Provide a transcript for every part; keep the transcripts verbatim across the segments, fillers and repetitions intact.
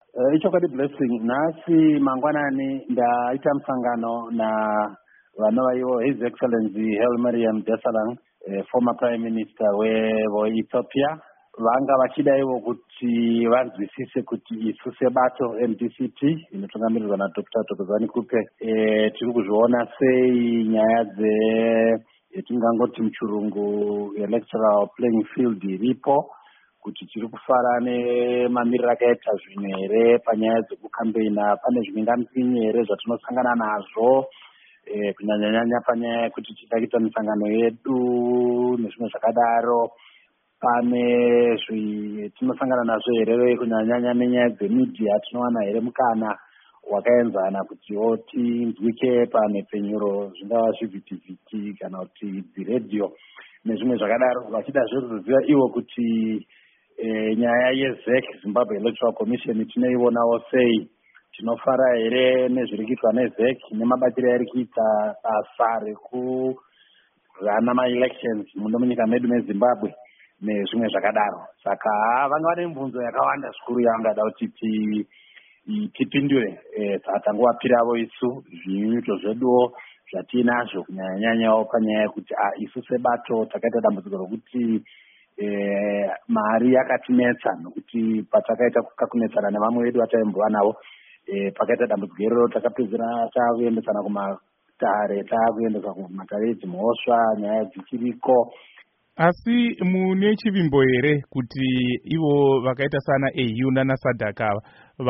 Uh, ichokwadi blessing nhasi mangwanani ndaita musangano na vanova ivo His Excellency Haile Mariam Desalegn, uh, former Prime Minister weEthiopia. Vanga vachida ivo kuti vanzwisise kuti isu sebato M D C T inotungamirirwa naDr Thokozani Kupe e, tiri kuzviona sei nyaya dzetingangoti muchirungu electoral playing field iripo, kuti tiri kufara nemamiriro akaita zvinhu here panyaya dzekukampeina. Pane zvimhingamipinyi here zvatinosangana nazvo e, kunyanyanyanya panyaya yekuti tida kuita misangano yedu nezvimwe zvakadaro. Pane tinosangana nazvo here kunyanyanya nenyaya dzemedia, tinowana here mukana wakaenzana kutiwo tinzwike pamhepenyuro, zvingava zvivhitivhiti kana kuti dziredhiyo nezvimwe zvakadaro, vachida zvokuziva ivo kuti e, nyaya yeZ E C, Zimbabwe Electoral Commission, tinoionawo sei. Tinofara here nezviri kuitwa neZ E C nemabatiro ari kuita basa rekurana maelections muno munyika medu meZimbabwe nezvimwe zvakadaro. Saka vanga vane mibvunzo yakawanda zvikuru yavangada kuti tipindure. E, tatangowapiravo isu zvinyunyuto zveduwo zvatinazvo kunyanyanyanya panyaya yekuti isu sebato takaita dambudziko rokuti e, mari yakatinetsa nokuti patakaita kakunetsana nevamwe vedu vataimbova navo e, pakaita dambudziko iroro takapedzera takuendesana kumatare takuendesa kumatare edzimhosva, nyaya dzichiriko. Asi mune chivimbo here kuti ivo vakaita sana A U nana SADC ava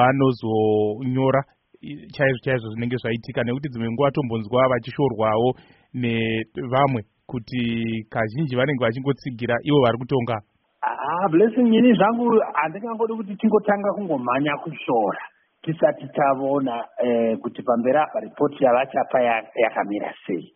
vanozonyora chaizvo chaizvo zvinenge zvaitika, nekuti dzimwe nguva tombonzwa vachishorwawo nevamwe kuti kazhinji vanenge vachingotsigira ivo vari kutonga? Ah, Blessing, ini zvangu handingangodi kuti tingotanga kungomhanya kushora tisati tavona eh, kuti pamberi apa ripoti yavachapa yakamira sei.